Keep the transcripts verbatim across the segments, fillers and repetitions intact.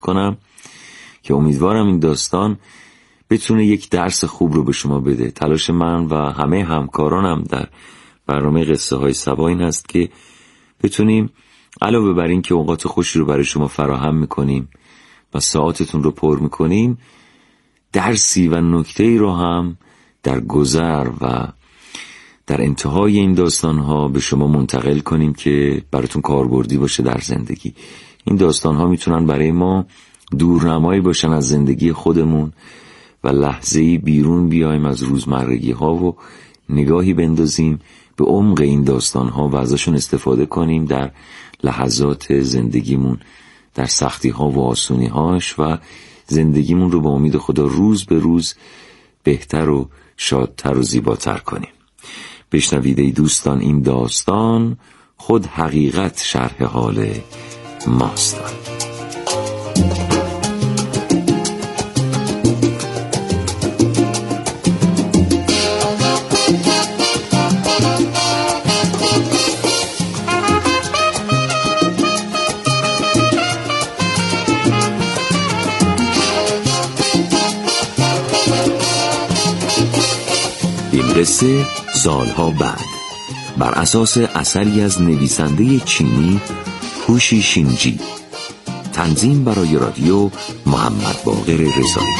کنم که امیدوارم این داستان بتونه یک درس خوب رو به شما بده. تلاش من و همه همکارانم در برنامه قصه های سبا این هست که بتونیم علاوه بر این که اوقات خوشی رو برای شما فراهم میکنیم و ساعاتتون رو پر میکنیم، درسی و نکته‌ای رو هم در گذر و در انتهای این داستان‌ها به شما منتقل کنیم که براتون کاربردی باشه در زندگی. این داستان‌ها میتونن برای ما دورنمایی باشن از زندگی خودمون و لحظه‌ای بیرون بیایم از روزمرگی‌ها و نگاهی بندازیم به عمق این داستان‌ها و ازشون استفاده کنیم در لحظات زندگیمون، در سختی‌ها و آسونی‌هاش، و زندگیمون رو با امید خدا روز به روز بهتر و شادتر و زیباتر کنیم. بشنوید ای دوستان، این داستان خود حقیقت شرح حال ماست. این قصه سالها بعد بر اساس اثری از نویسنده چینی هوشی شینجی، تنظیم برای رادیو محمد باقر رضایی.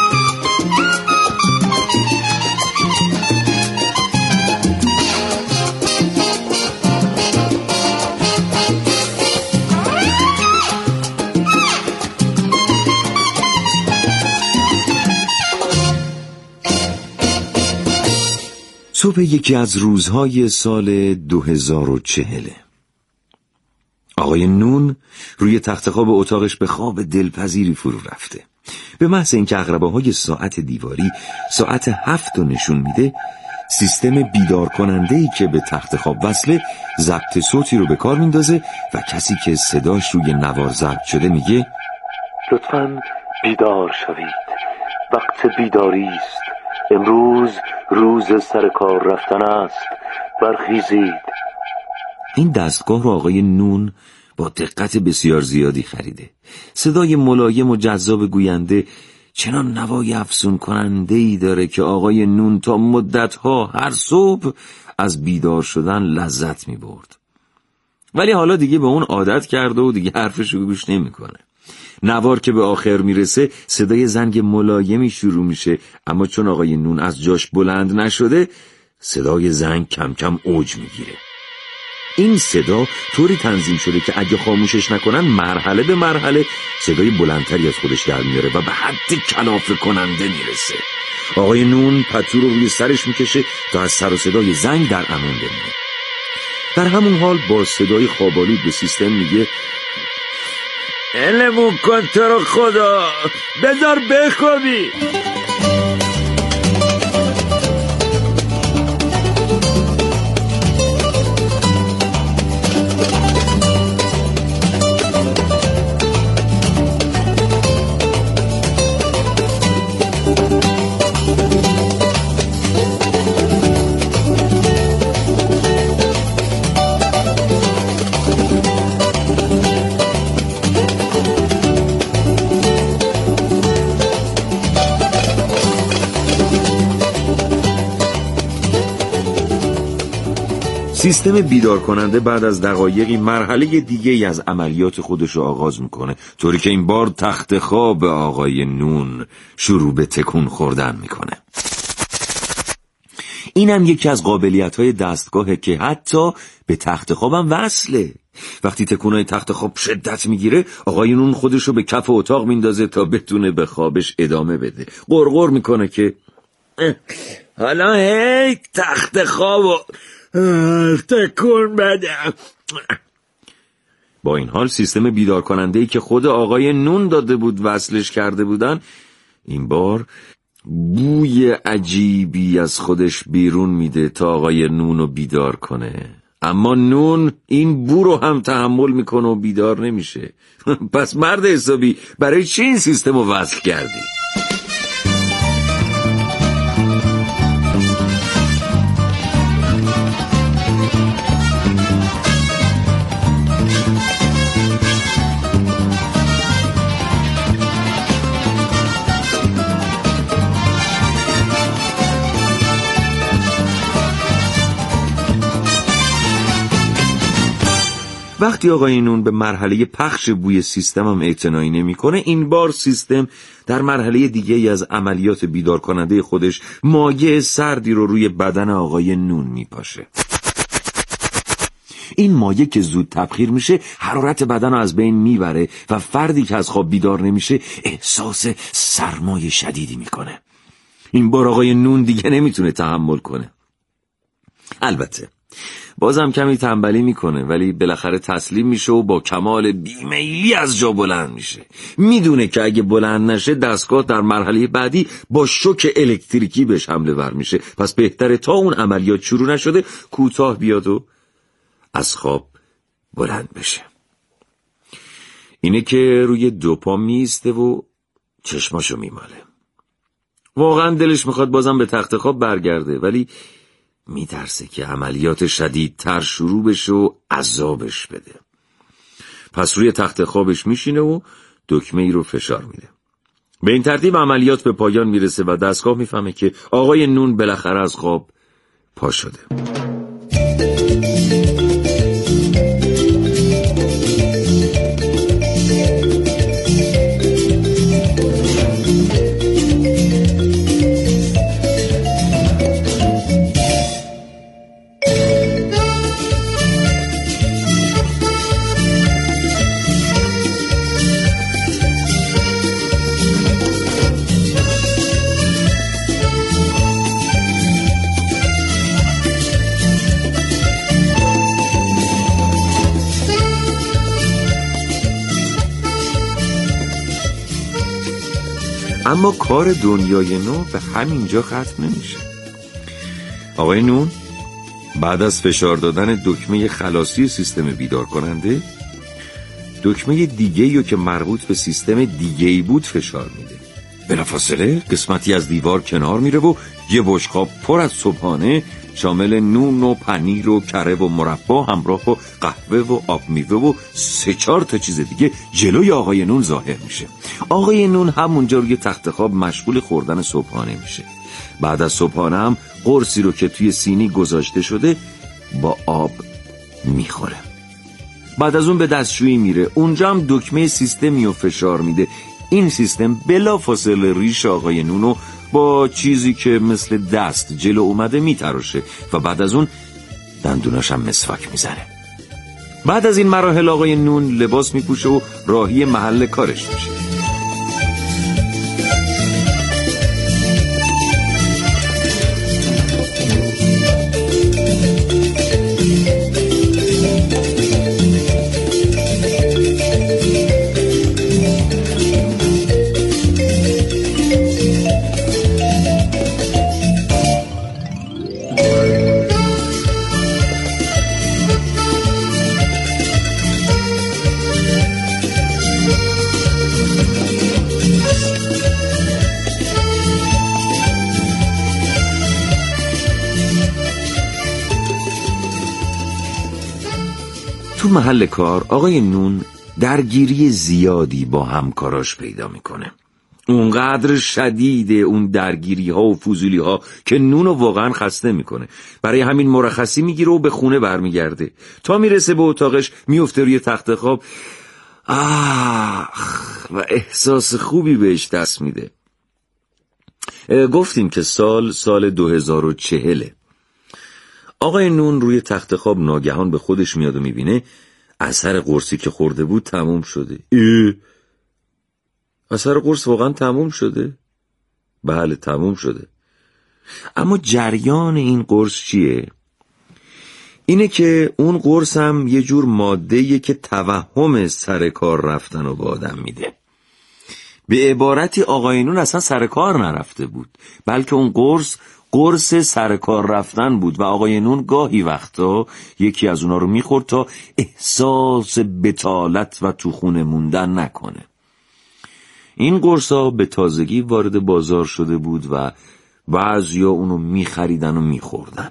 صبح یکی از روزهای سال دو هزار و چهل، آقای نون روی تخت خواب اتاقش به خواب دلپذیری فرو رفته. به محض اینکه عقربه‌های ساعت دیواری ساعت هفت رو نشون میده، سیستم بیدار کننده‌ای که به تخت خواب وصله ضبط صوتی رو به کار میندازه و کسی که صداش روی نوار ضبط شده میگه لطفاً بیدار شوید، وقت بیداری است، امروز روز سر کار رفتن است، برخیزید. این دستگاه رو آقای نون با دقت بسیار زیادی خریده. صدای ملایم و جذاب گوینده چنان نوای افسون کننده‌ای داره که آقای نون تا مدتها هر صبح از بیدار شدن لذت می برد. ولی حالا دیگه به اون عادت کرده و دیگه حرفش رو گوش نمی کنه. نوار که به آخر میرسه صدای زنگ ملایمی شروع میشه، اما چون آقای نون از جاش بلند نشده صدای زنگ کم کم اوج میگیره. این صدا طوری تنظیم شده که اگه خاموشش نکنن مرحله به مرحله صدای بلندتری از خودش در میاره و به حد کلافه کننده میرسه. آقای نون پتو رو روی سرش میکشه تا از سر و صدای زنگ در امان بمونه. در همون حال با صدای خوابالود به سیستم میگه علمون کن تو رو خدا، بذار بخوابی. سیستم بیدار کننده بعد از دقایقی مرحله دیگه ای از عملیات خودش رو آغاز میکنه، طوری که این بار تخت خواب آقای نون شروع به تکون خوردن میکنه. اینم یکی از قابلیت‌های دستگاهه که حتی به تخت خوابم وصله. وقتی تکونای تخت خواب شدت میگیره، آقای نون خودش رو به کف اتاق میندازه تا بتونه به خوابش ادامه بده. غرغر میکنه که حالا هی تخت خوابو تکون بده. با این حال سیستم بیدار کننده‌ای که خود آقای نون داده بود وصلش کرده بودن، این بار بوی عجیبی از خودش بیرون میده تا آقای نون رو بیدار کنه. اما نون این بو رو هم تحمل میکنه و بیدار نمیشه. پس مرد حسابی برای چی این سیستم رو وصل کردی؟ وقتی آقای نون به مرحله پخش بوی سیستم هم اعتنایی نمی‌کنه، این بار سیستم در مرحله دیگه از عملیات بیدار کننده خودش مایع سردی رو روی بدن آقای نون میپاشه. این مایع که زود تبخیر میشه حرارت بدن رو از بین میبره و فردی که از خواب بیدار نمیشه احساس سرمای شدیدی میکنه. این بار آقای نون دیگه نمیتونه تحمل کنه. البته بازم کمی تنبلی میکنه، ولی بالاخره تسلیم میشه و با کمال بیمیلی از جا بلند میشه. میدونه که اگه بلند نشه دستگاه در مرحله بعدی با شوک الکتریکی بهش حمله ور میشه، پس بهتره تا اون عملیات شروع نشده کوتاه بیاد و از خواب بلند بشه. اینه که روی دو پا میسته و چشماشو میماله. واقعا دلش میخواد بازم به تخت خواب برگرده، ولی میترسه که عملیات شدیدتر شروع بشه و عذابش بده. پس روی تخت خوابش میشینه و دکمه ای رو فشار میده. به این ترتیب عملیات به پایان میرسه و دستگاه میفهمه که آقای نون بالاخره از خواب پا شده. اما کار دنیای نو به همینجا ختم نمیشه. آقای نون بعد از فشار دادن دکمه خلاصی سیستم بیدار کننده، دکمه دیگه‌ای که مربوط به سیستم دیگه‌ای بود فشار میده. بلافاصله قسمتی از دیوار کنار میره و یه بشقاب پر از صبحانه شامل نون و پنیر و کره و مربا همراه با قهوه و آب میوه و سه چهار تا چیز دیگه جلوی آقای نون ظاهر میشه. آقای نون همونجا روی تخت خواب مشغول خوردن صبحانه میشه. بعد از صبحانه هم قرصی رو که توی سینی گذاشته شده با آب میخوره. بعد از اون به دستشویی میره. اونجا هم دکمه سیستمی رو فشار میده. این سیستم بلافاصله ریش آقای نونو با چیزی که مثل دست جلو اومده میتراشه و بعد از اون دندوناش هم مسواک میزنه. بعد از این مراحل آقای نون لباس میپوشه و راهی محل کارش میشه. تو محل کار آقای نون درگیری زیادی با همکاراش پیدا میکنه. اونقدر شدیده اون درگیری ها و فضولی ها که نونو واقعا خسته میکنه. برای همین مرخصی میگیره و به خونه برمیگرده. تا میرسه به اتاقش میفته روی تخت خواب آخ و احساس خوبی بهش دست میده. گفتیم که سال سال دو هزار و چهله. آقای نون روی تخت خواب ناگهان به خودش میاد و میبینه اثر قرصی که خورده بود تموم شده. اه اثر قرص واقعا تموم شده؟ بله تموم شده. اما جریان این قرص چیه؟ اینه که اون قرص هم یه جور ماده‌ایه که توهم سر کار رفتن رو به آدم میده. به عبارتی آقای نون اصلا سر کار نرفته بود، بلکه اون قرص قرص سر کار رفتن بود و آقای نون گاهی وقتا یکی از اونا رو میخورد تا احساس بتالت و تو خونه موندن نکنه. این قرصا به تازگی وارد بازار شده بود و بعضیا اونو میخریدن و میخوردن.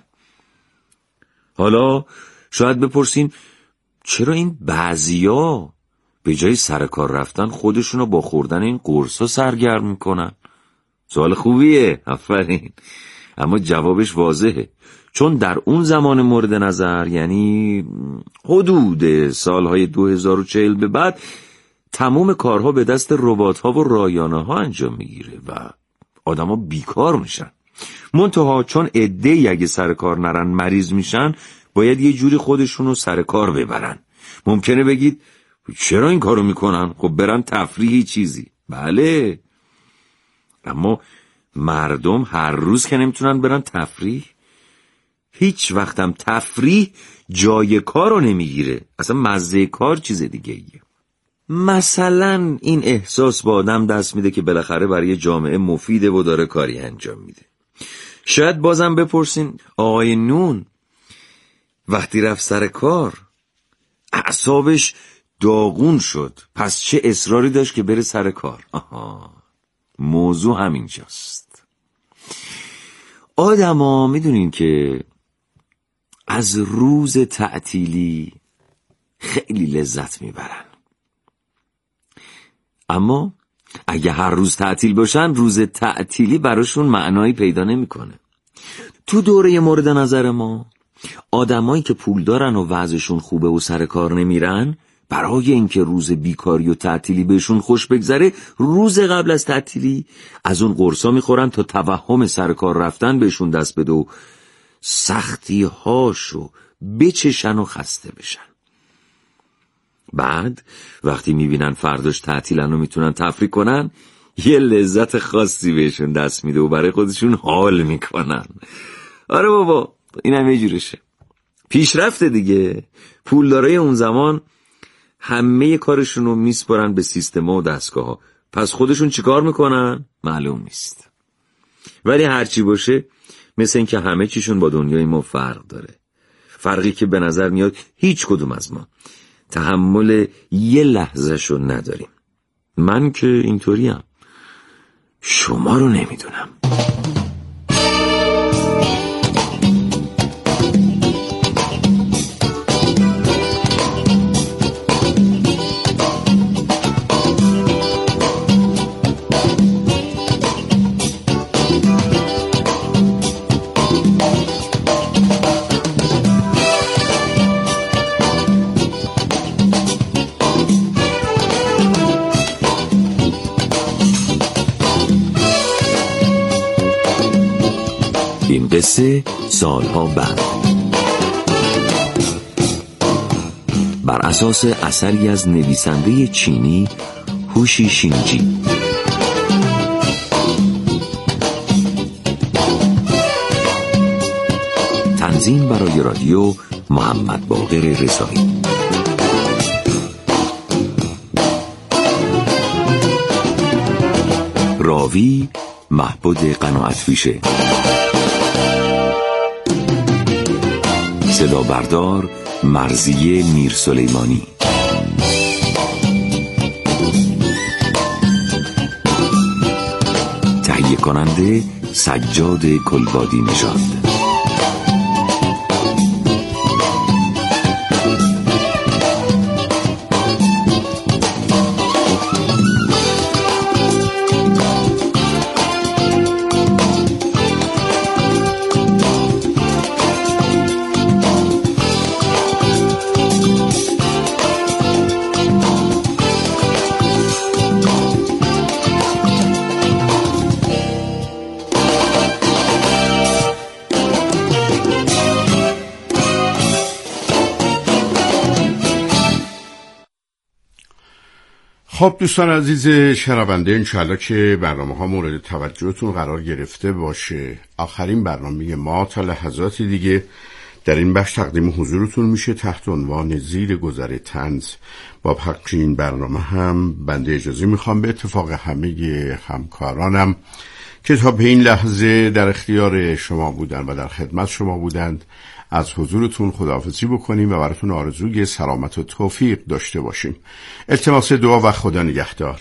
حالا شاید بپرسین چرا این بعضیا به جای سر کار رفتن خودشونو با خوردن این قرصا سرگرم میکنن؟ سوال خوبیه، آفرین. اما جوابش واضحه، چون در اون زمان مورد نظر، یعنی حدود سالهای دو هزار و چهل به بعد، تمام کارها به دست ربات‌ها و رایانه ها انجام میگیره و آدما بیکار میشن. منتها چون عده‌ای اگه سر کار نرن مریض میشن، باید یه جوری خودشونو سر کار ببرن. ممکنه بگید چرا این کارو میکنن؟ خب برن تفریحی چیزی. بله، اما مردم هر روز که نمیتونن برن تفریح. هیچ وقتم تفریح جای کارو نمیگیره. اصلا مزه کار چیز دیگه ایه. مثلا این احساس با آدم دست میده که بالاخره برای جامعه مفیده و داره کاری انجام میده. شاید بازم بپرسین آقای نون وقتی رفت سر کار اعصابش داغون شد، پس چه اصراری داشت که بره سر کار؟ آها، موضوع همینجاست. آدما میدونین که از روز تعطیلی خیلی لذت میبرن، اما اگه هر روز تعطیل باشن، روز تعطیلی براشون معنایی پیدا نمیکنه. تو دوره مورد نظر ما، آدمایی که پول دارن و وضعشون خوبه و سر کار نمیرن، برای اینکه روز بیکاری و تعطیلی بهشون خوش بگذره، روز قبل از تعطیلی از اون قرصا میخورن تا توهم سر کار رفتن بهشون دست بده و سختی هاشو بچشن و خسته بشن. بعد وقتی میبینن فرداش تعطیلن و میتونن تفریح کنن، یه لذت خاصی بهشون دست میده و برای خودشون حال میکنن. آره بابا، این هم یه جورشه. پیشرفت دیگه. پولدارای اون زمان همه کارشون رو میسپارن به سیستم و دستگاه ها، پس خودشون چیکار میکنن؟ معلوم نیست. ولی هرچی باشه، مثل این که همه چیشون با دنیای ما فرق داره. فرقی که به نظر میاد هیچ کدوم از ما تحمل یه لحظه شو نداریم. من که اینطوریم، شما رو نمیدونم. این قصه سالها بعد بر اساس اثری از نویسنده چینی هوشی شینجی. تنظیم برای رادیو محمد باقر رضایی. راوی محبود قناعت‌پیشه. صدا بردار مرضیه میر سلیمانی. تهیه کننده سجاد کلبادی نژاد. خب دوستان عزیز شنونده، انشاءالله که برنامه ها مورد توجهتون قرار گرفته باشه. آخرین برنامه ما تا لحظات دیگه در این بخش تقدیم حضورتون میشه تحت عنوان زیر گذر طنز. با پخش این برنامه هم بنده اجازه میخوام به اتفاق همه همکارانم که تا به این لحظه در اختیار شما بودن و در خدمت شما بودند از حضورتون خداحافظی بکنیم و براتون آرزوی سلامت و توفیق داشته باشیم. التماس دعا و خدا نگهدار.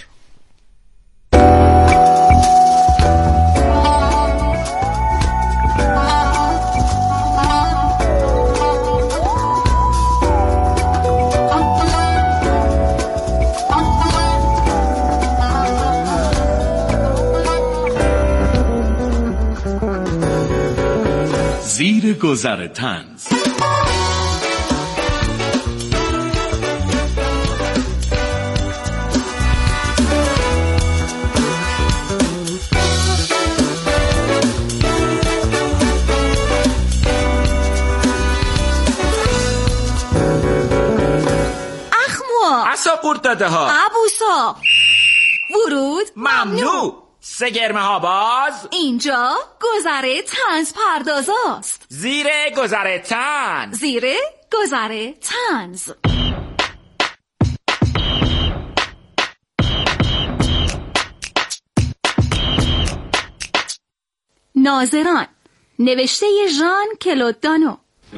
زیر گذر طنز. اصا قورت داده ها ابوسا ورود ممنوع. سه گرمه ها باز. اینجا گذر طنز پردازاست. زیر گذر طنز. زیر گذر طنز. ناظران، نوشته ژان کلود دانو.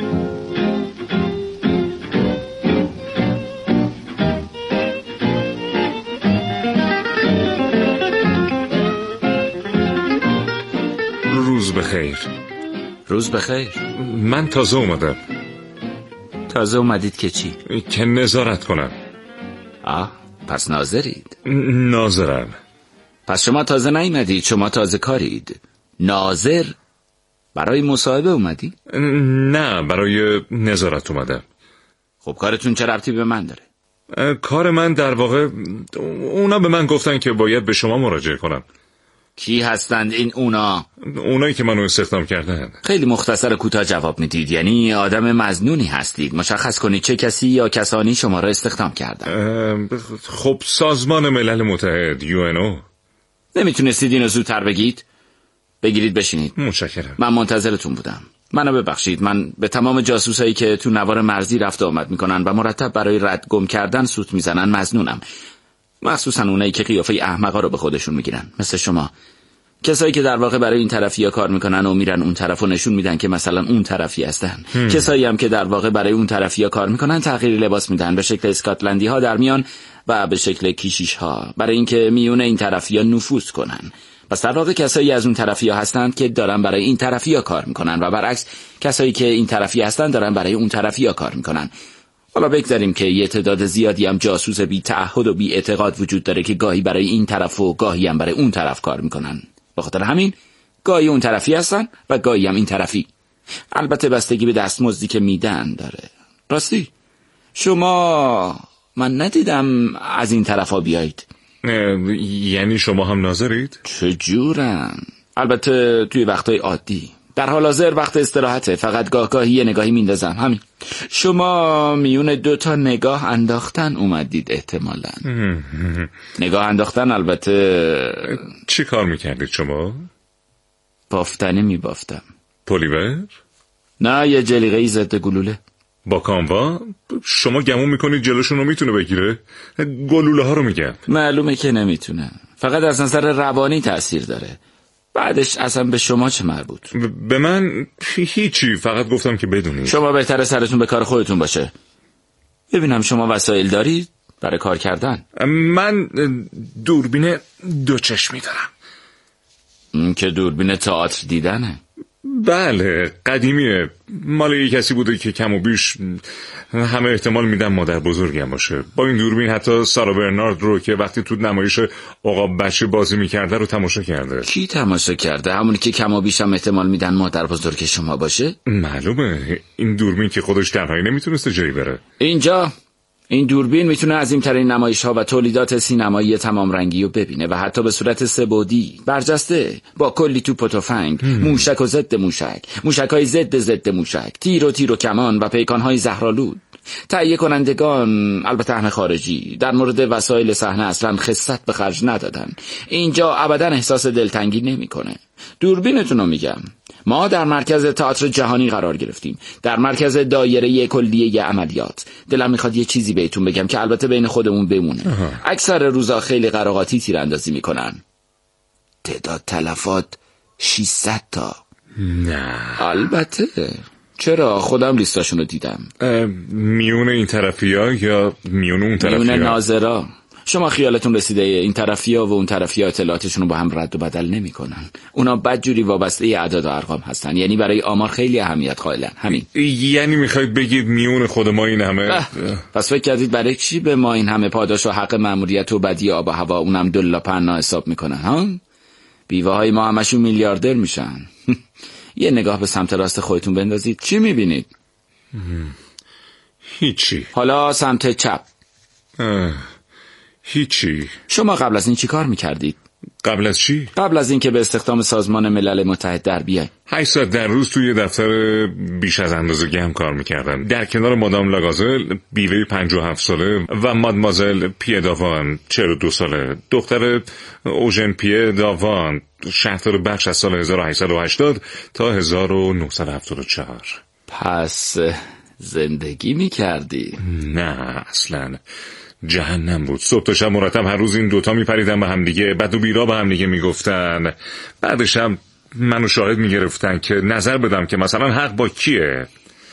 روز بخیر. روز بخیر. من تازه اومدم. تازه اومدید که چی؟ که نظارت کنم. آه، پس ناظرید؟ ناظرم. پس شما تازه نیومدید، شما تازه کارید. ناظر برای مصاحبه اومدی؟ نه، برای نظارت اومدم. خب کارتون چه ربطی به من داره؟ کار من در واقع اونا به من گفتن که باید به شما مراجعه کنم. کی هستند این اونا؟ اونایی که منو استخدام کردن. خیلی مختصر و کوتاه جواب میدید، یعنی آدم مظنونی هستید. مشخص کنید چه کسی یا کسانی شما را استخدام کردن. خب سازمان ملل متحد، یو ان او. نمیتونستید اینو زودتر بگید؟ بگیرید بشینید. متشکرم. من منتظرتون بودم. منو ببخشید، من به تمام جاسوسایی که تو نوار مرزی رفت و آمد میکنن و مرتب برای رد گم کردن سوت میزنن مظنونم. مخصوصا اونایی که قیافه احمقا رو به خودشون میگیرن، مثل شما. کسایی که در واقع برای این طرفیا کار میکنن و میرن اون طرفو نشون میدن که مثلا اون طرفی هستن. هم. کسایی هم که در واقع برای اون طرفیا کار میکنن تغییر لباس میدن به شکل اسکاتلندی ها در میان و به شکل کیشیش ها، برای اینکه میونه این طرفیا نفوذ کنن. پس در واقع کسایی از اون طرفیا هستند که دارن برای این طرفیا کار میکنن و برعکس کسایی که این طرفی هستن دارن برای اون طرفیا کار میکنن. حالا بگذاریم که یه تعداد زیادی هم جاسوس بی تعهد و بی اعتقاد وجود داره که گاهی برای این طرف و گاهی هم برای اون طرف کار میکنن. به خاطر همین گاهی اون طرفی هستن و گاهی هم این طرفی. البته بستگی به دستمزدی که میدن داره. راستی شما، من ندیدم از این طرفا بیایید. یعنی شما هم ناظرید؟ چجورن؟ البته توی وقتای عادی. در حال حاضر وقت استراحته، فقط گاه گاهی یه نگاهی میندازم، همین. شما میون دو تا نگاه انداختن اومدید احتمالاً. نگاه انداختن البته. چی کار میکردید شما؟ بافتنی میبافتم. پلیور؟ نه، یه جلیقه‌ای ضد گلوله. با کاموا؟ شما گمون میکنید جلوشون رو میتونه بگیره؟ گلوله ها رو میگم. معلومه که نمیتونه، فقط از نظر روانی تأثیر داره. بعدش اصلا به شما چه مربوط؟ به من هیچی، فقط گفتم که بدونید. شما بهتره سرتون به کار خودتون باشه. ببینم شما وسایل دارید برای کار کردن؟ من دوربین دو چشمی دارم. این که دوربین تئاتر دیدنه. بله، قدیمیه، مال یه کسی بوده که کم و بیش همه احتمال میدن مادر بزرگم باشه. با این دوربین حتی سارا برنارد رو که وقتی تو نمایش عقاب بچه بازی میکرده رو تماشا کرده. کی تماشا کرده؟ همونی که کم و بیش هم احتمال میدن مادر بزرگ شما باشه؟ معلومه، این دوربین که خودش تنهایی نمیتونسته جایی بره. اینجا این دوربین میتونه عظیم‌ترین نمایش‌ها و تولیدات سینمایی تمام رنگی رو ببینه و حتی به صورت سه‌بعدی برجسته، با کلی توپ و تفنگ، موشک و ضد موشک، موشک‌های ضد ضد موشک، تیر و تیر و کمان و پیکان‌های زهرآلود. تهیه کنندگان، البته همه خارجی، در مورد وسایل صحنه اصلا خست به خرج ندادن. اینجا ابدا احساس دلتنگی نمی‌کنه. دوربینتون رو میگم. ما در مرکز تئاتر جهانی قرار گرفتیم، در مرکز دایره کلیه عملیات. دلم میخواد یه چیزی بهتون بگم که البته بین خودمون بمونه. اکثر روزا خیلی قراقاتی تیراندازی میکنن. تعداد تلفات ششصد تا. نه البته. چرا؟ خودم لیستاشونو دیدم. میون این طرفیا یا میون اون طرفیا؟ میون ناظرا. شما خیالتون رسیده این طرفیا و اون طرفیا اطلاعاتشون رو با هم رد و بدل نمی کنن. اونا بدجوری وابسته ی اعداد و ارقام هستن، یعنی برای آمار خیلی اهمیت قائلن. همین. یعنی میخواید بگید میون خود ما این همه؟ پس فکر کردید برای چی به ما این همه پاداش و حق مأموریت و بدی آب و هوا اونم دلا پنا حساب میکنن ها؟ بیوه های ما همشون میلیاردر میشن. یه نگاه به سمت راست خودتون بندازید. چی میبینید؟ هیچی. حالا سمت چپ. هیچی. شما قبل از این چی کار میکردید؟ قبل از چی؟ قبل از اینکه به استخدام سازمان ملل متحد در بیای. هشت ساعت در روز توی دفتر بیش از اندازه گرم کار میکردم، در کنار مادام لاگازل، بیوه پنجاه و هفت ساله، و مادمازل پیه داوان چهل و دو ساله، دختر اوژن پیه داوان، شهردار بخش از سال هزار و هشتصد و هشتاد تا هزار و نهصد و هفتاد و چهار. پس زندگی میکردی؟ نه اصلا، جهنم بود. صبح تا شب مرتب هر روز این دوتا میپریدن به همدیگه، بد و بیرا به همدیگه میگفتن. بعدش هم منو شاهد میگرفتن که نظر بدم که مثلا حق با کیه.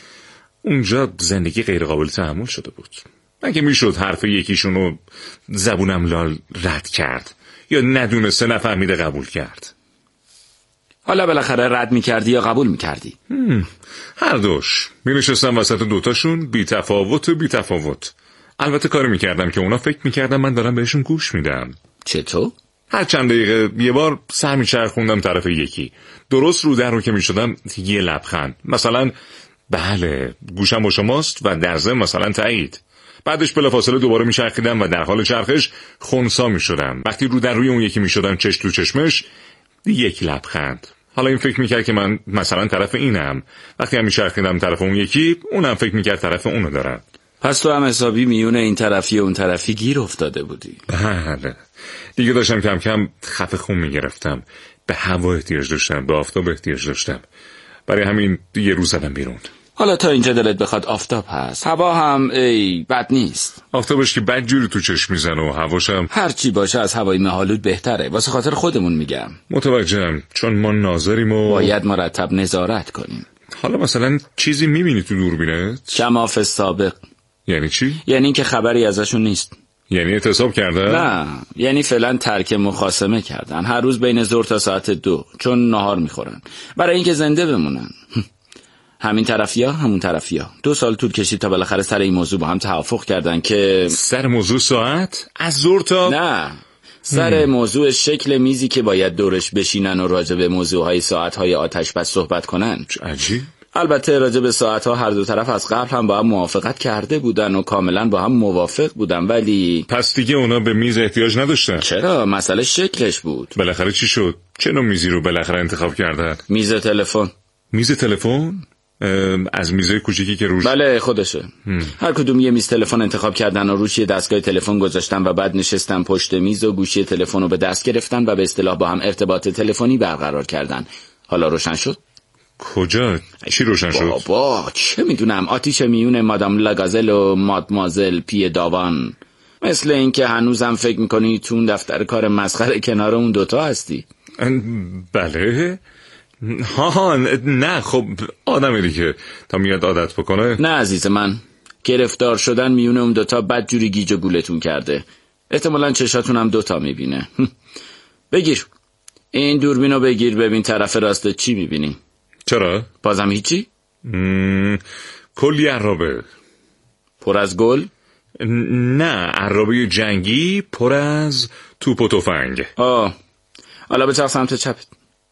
اونجا زندگی غیر قابل تحمل شده بود. مگه میشد حرف یکیشونو زبونم لال رد کرد یا ندونسته نفهمیده قبول کرد؟ حالا بالاخره رد میکردی یا قبول میکردی؟ هر دوش. مینشستم وسط دوتاشون، بی تفاوت و بی تفاوت. البته کاری میکردم که اونا فکر میکردم من دارم بهشون گوش میدم. چطور؟ هر چند دقیقه یه بار سر میچرخوندم طرف یکی. درست رو در رو که میشدم یه لبخند، مثلا بله گوشم با شماست، و در ضمن مثلا تایید. بعدش بلافاصله دوباره میچرخیدم و در حال چرخش خنثی میشدم. وقتی رو در روی اون یکی میشدم چش تو چشمش، یک لبخند. حالا این فکر میکرد که من مثلا طرف اینم. وقتی هم میچرخیدم طرف اون یکی، اونم فکر میکرد طرف اونو دارم. پس تو هم حسابی میون این طرفی و اون طرفی گیر افتاده بودی. بله دیگه داشتم کم کم خفه خون میگرفتم. به هوا احتیاج داشتم، به آفتاب احتیاج داشتم. برای همین یه روز زدم بیرون. حالا تا اینجا دلت بخواد آفتاب هست، هوا هم ای بد نیست. آفتابش که بد جوری تو چشم میزنه و هواشم هر چی باشه از هوای مه‌آلود بهتره. واسه خاطر خودمون میگم. متوجهم، چون ما ناظریم و باید مرتب نظارت کنیم. حالا مثلا چیزی میبینی تو دوربینت؟ شماف سابق. یعنی چی؟ یعنی اینکه خبری ازشون نیست. یعنی اعتصاب کردن؟ نه، یعنی فعلا ترک مخاصمه کردن. هر روز بین ظهر تا ساعت دو، چون نهار میخورن، برای اینکه زنده بمونن. همین طرفیا همون طرفیا. دو سال طول کشید تا بالاخره سر این موضوع با هم توافق کردن که سر موضوع ساعت؟ از ظهر تا نه، سر هم. موضوع شکل میزی که باید دورش بشینن و راجع به موضوعهای ساعتهای آتش بس صحبت کنن. عجیب. البته راجع به ساعتها هر دو طرف از قبل هم با هم موافقت کرده بودن و کاملا با هم موافق بودن، ولی پس دیگه اونا به میز احتیاج نداشتن. چرا؟ مسئله شکلش بود. بالاخره چی شد؟ چه نوع میزی رو بالاخره انتخاب کردن؟ میز تلفن. میز تلفن؟ از میزای کوچیکی که روش؟ بله خودشه. هم. هر کدوم یه میز تلفن انتخاب کردن و روش یه دستگاه تلفن گذاشتن و بعد نشستن پشت میز و گوشی تلفن رو به دست گرفتن و به اصطلاح با هم ارتباط تلفنی برقرار کردن. حالا روشن شد؟ کجا؟ چی روشن شد؟ بابا چه میدونم، آتیش میون مادام لاگازل و مادمازل پیه داوان. مثل اینکه هنوزم فکر میکنی تو اون دفتر کار مسخره کنار اون دوتا هستی. بله؟ ها ها نه، خب آدمی دیگه تا میاد عادت بکنه. نه عزیز من، گرفتار شدن میون اون دوتا بد جوری گیج و گولتون کرده. احتمالاً چشاتون هم دوتا میبینه. بگیر این دوربینو، بگیر ببین طرف راست چی میبینی. چرا؟ بازم هیچی؟ مم... کلی عرابه. پر از گل؟ نه، عرابه جنگی پر از توپ و تفنگ. آه حالا بچرخ سمت چپت.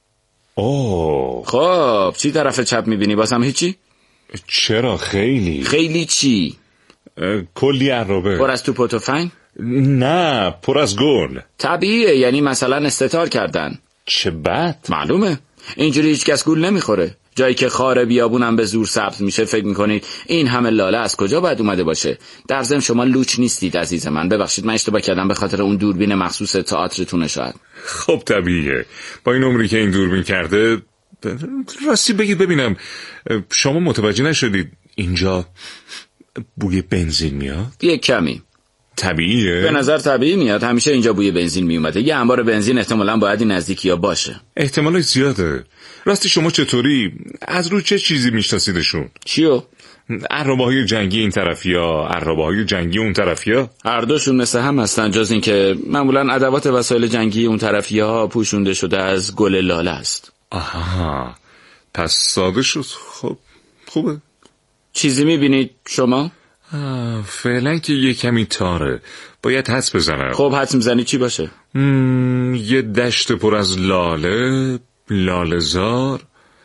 اوه خب چی طرف چپ میبینی؟ بازم هیچی؟ چرا؟ خیلی خیلی چی؟ کلی عرابه. پر از توپ و تفنگ؟ نه، پر از گل. طبیعیه، یعنی مثلا استتار کردن. چه بد. معلومه، اینجوری هیچ کس گول نمیخوره. جایی که خار بیابونم به زور سبز میشه فکر میکنید این همه لاله از کجا باید اومده باشه؟ در ضمن شما لوچ نیستید عزیز من. ببخشید من اشتباه کردم به خاطر اون دوربین مخصوص تئاترتونه شاید. خب طبیعیه، با این عمری که این دوربین کرده. راستی بگید ببینم، شما متوجه نشدید اینجا بوی بنزین میاد؟ یک کمی. طبیعیه؟ به نظر طبیعی میاد. همیشه اینجا بوی بنزین میومده. یه انبار بنزین احتمالاً باید این نزدیکی‌ها باشه. احتمالش زیاده. راستی شما چطوری؟ از رو چه چیزی میشناسیدشون؟ چیو؟ عرابه‌های جنگی این طرفیا، عرابه‌های جنگی اون طرفیا؟ هر دوشون مثل هم هستن، جز این که معمولاً ادوات وسایل جنگی اون طرفیا پوشونده شده از گل لاله است. آها، پس ساده شد. خب خوبه. چیزی میبینید شما؟ فعلا که یه کمی تاره، باید حدس بزنم. خب حدس میزنی چی باشه؟ مم، یه دشت پر از لاله، لاله‌زار،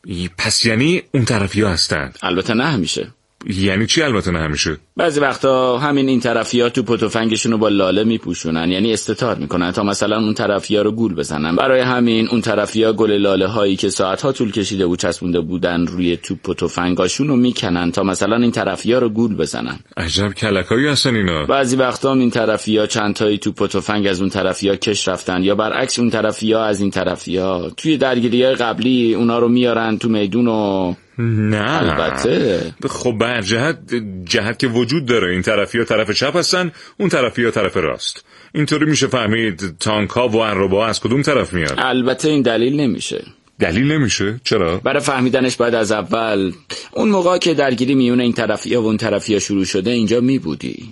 پس یعنی اون طرفی ها هستن؟ البته نه همیشه. یعنی چی البته نه همیشه؟ بعضی وقتا همین این طرفی‌ها تو پت و فنگشون رو با لاله میپوشونن، یعنی استتار میکنن تا مثلا اون طرفی‌ها رو گول بزنن. برای همین اون طرفی‌ها گل لاله هایی که ساعت‌ها طول کشیده و چسبونده بودن روی تو پت و فنگاشون رو میکنن تا مثلا این طرفی‌ها رو گول بزنن. عجب کلکایی هستن اینا. بعضی وقتا این طرفی‌ها چند تایی تو پت و فنگ از اون طرفی‌ها کش رفتن، یا برعکس اون طرفی‌ها از این طرفی‌ها. توی درگیری‌های قبلی اونا رو میارن تو میدون و نه البته. خب بر جهت جهت که وجود داره، این طرفی ها طرف چپ هستن، اون طرفی ها طرف راست. اینطوری میشه فهمید تانکا و انربا از کدوم طرف میاد. البته این دلیل نمیشه. دلیل نمیشه؟ چرا؟ برای فهمیدنش باید از اول اون موقع که درگیری میونه این طرفی ها و اون طرفی ها شروع شده اینجا میبودی.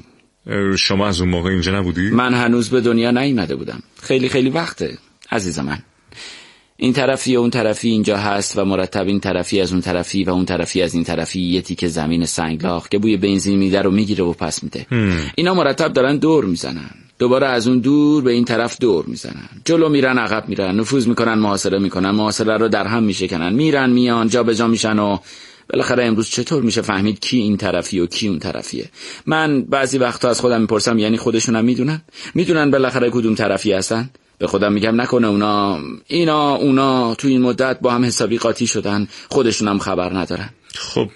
شما از اون موقع اینجا نبودی؟ من هنوز به دنیا نیامده بودم. خیلی خیلی وقته عزیز من. این طرفی و اون طرفی اینجا هست و مرتب این طرفی از اون طرفی و اون طرفی از این طرفی یه تیکه زمین سنگلاخ که بوی بنزین میده رو میگیره و پس میده. اینا مرتب دارن دور میزنن، دوباره از اون دور به این طرف دور میزنن، جلو میرن عقب میرن، نفوذ میکنن، محاصره میکنن، محاصره رو در هم میشکنن، میرن میان جا به جا میشن و بالاخره امروز چطور میشه فهمید کی این طرفی و کی اون طرفیه؟ من بعضی وقتا از خودم میپرسم یعنی خودشونم میدونن؟ میدونن بالاخره کدوم طرفی هستن؟ به خودم میگم نکنه اونا اینا اونا تو این مدت با هم حسابی قاطی شدن، خودشون هم خبر ندارن. خب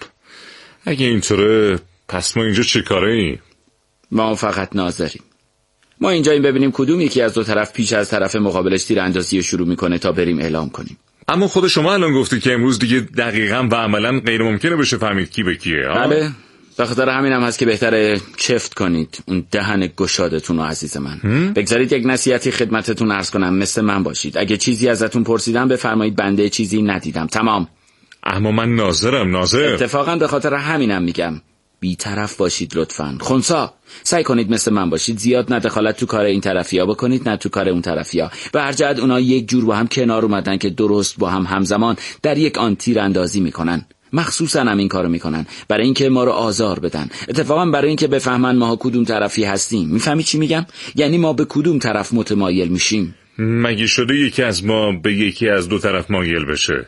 اگه اینطوره پس ما اینجا چه کاره ایم؟ ما فقط ناظریم. ما اینجا این ببینیم کدوم یکی از دو طرف پیش از طرف مقابلش تیراندازی رو شروع میکنه تا بریم اعلام کنیم. اما خود شما الان گفتی که امروز دیگه دقیقاً و عملاً غیر ممکنه بشه فهمید کی به کیه. بله، به خاطر همین هم هست که بهتره چفت کنید اون دهن گشادتون رو عزیز من. بگذارید یک نصیحتی خدمتتون عرض کنم، مثل من باشید. اگه چیزی ازتون پرسیدم بفرمایید بنده چیزی ندیدم. تمام. اما من ناظرم. ناظر اتفاقا به خاطر همینم میگم بی‌طرف باشید لطفاً. خنثی سعی کنید مثل من باشید، زیاد نه دخالت تو کار این طرفیا بکنید نه تو کار اون طرفیا. به هر جهت اونا یک جور با هم کنار اومدن که درست با هم همزمان در یک آن تیر اندازی میکنن. مخصوصا هم این کارو میکنن برای اینکه ما رو آزار بدن، اتفاقا برای اینکه بفهمن ما کدوم طرفی هستیم. میفهمی چی میگم؟ یعنی ما به کدوم طرف متمایل میشیم. مگه شده یکی از ما به یکی از دو طرف مایل بشه؟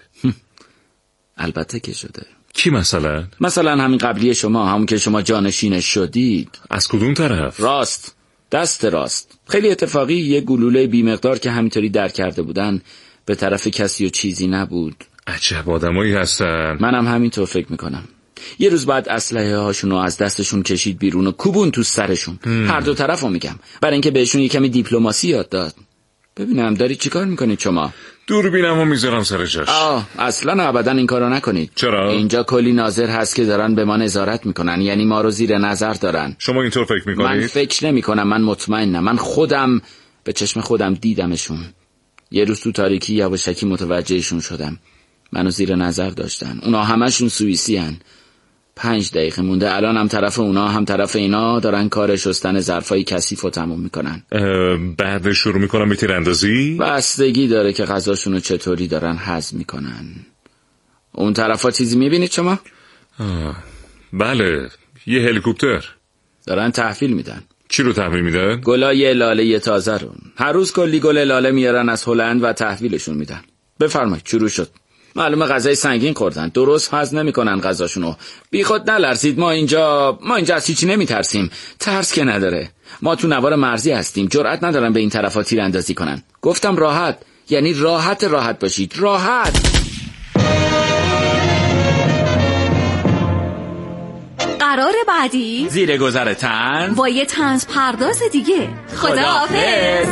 البته که شده. کی مثلا؟ مثلا همین قبلی شما، همون که شما جانشینش شدید. از کدوم طرف؟ راست، دست راست. خیلی اتفاقی یه گلوله بی مقدار که همینطوری در کرده بودن به طرف کسی و چیزی نبود. عجب آدمایی هستن. منم همینطور فکر میکنم. یه روز بعد اسلحه هاشونو از دستشون کشید بیرون و کوبون تو سرشون. هم. هر دو طرفو میگم، برای اینکه بهشون یه کمی دیپلماسی یاد داد. ببینم دارید چیکار میکنید شما؟ دوربینمو میذارم سر جاش. آه اصلا ابدا این کارو نکنید. چرا؟ اینجا کلی ناظر هست که دارن به ما نظارت میکنن، یعنی ما رو زیر نظر دارن. شما اینطور فکر میکنید؟ من فکر نمیکنم، من مطمئنم. من خودم به چشم خودم دیدمشون. یه روز تو تاریکی یواشکی متوجهشون شدم. منو زیر نظر داشتن. اونا همشون سوئیسی هن. پنج دقیقه مونده الان هم طرف اونا هم طرف اینا دارن کار شستن ظرفای کثیف رو تموم میکنن. بعد شروع میکنن به تیراندازی؟ بستگی داره که غذاشونو چطوری دارن هضم میکنن. اون طرفا چیزی میبینید شما؟ آه. بله، یه هلیکوپتر دارن تحویل میدن. چی رو تحویل میدن؟ گلای لاله تازه رو. هر روز کلی گل لاله میارن از هلند و تحویلشون میدن. بفرمایید شروع شد. معلومه غذای سنگین خوردن، درست هضم نمیکنن غذاشونو. بی خود نلرزید، ما اینجا ما اینجا از هیچی نمیترسیم. ترس که نداره. ما تو نوار مرزی هستیم، جرئت ندارن به این طرفا تیراندازی کنن. گفتم راحت، یعنی راحت راحت باشید، راحت. قرار بعدی زیر گذر طنز با یه طنز پرداز دیگه. خداحافظ.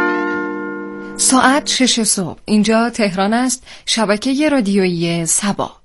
ساعت شش صبح. اینجا تهران است. شبکه رادیویی سبا.